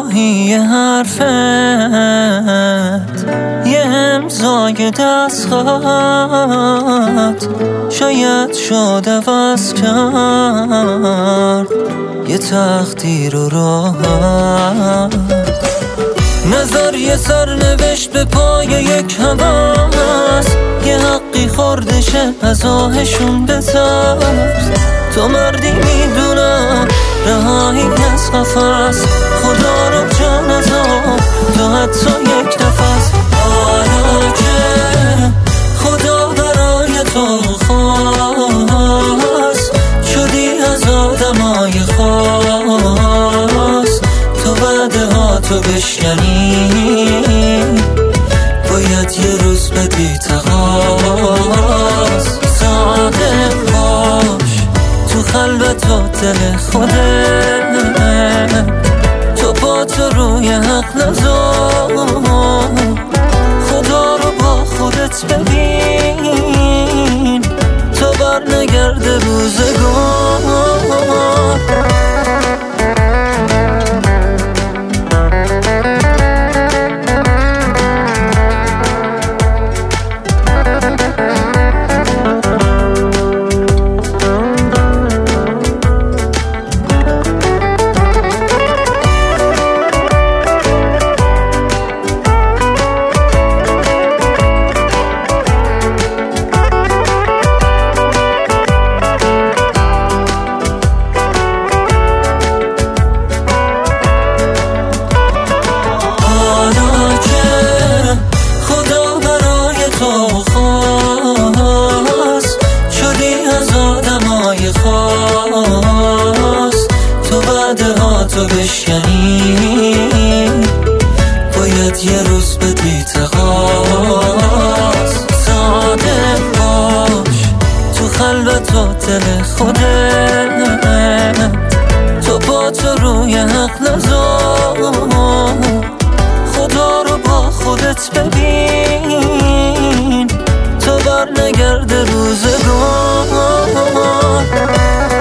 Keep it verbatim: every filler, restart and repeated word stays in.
کوتاهی حرفت، یه امضای دستخط شاید شد عوض کرد یه تقدیر و راحت. نظر یه سرنوشت به پای یک هوس، یه حقی خوردشه از آهشون بترس. تو مردی میدونم رهایی از قفس، خدا رو جان از آب تو حتی یک نفس. حالا که خدا برای تو خواست، شدی از آدمای خاص. تو وعده ها تو بشکنی، باید یه روز بدی تقاض. صادق باش تو خلوت و دل خودت، تو با تو روی حق نذار. خدا رو با خودت ببین، تو بر نگرده روزگار. تو وعده ها تو بشکنی، باید یه روز بدی تقاض. صادق باش تو خلوت و دل خودت، تو با تو روی حق نذار. خدا رو با خودت ببین، تو بر نگرده روزگار.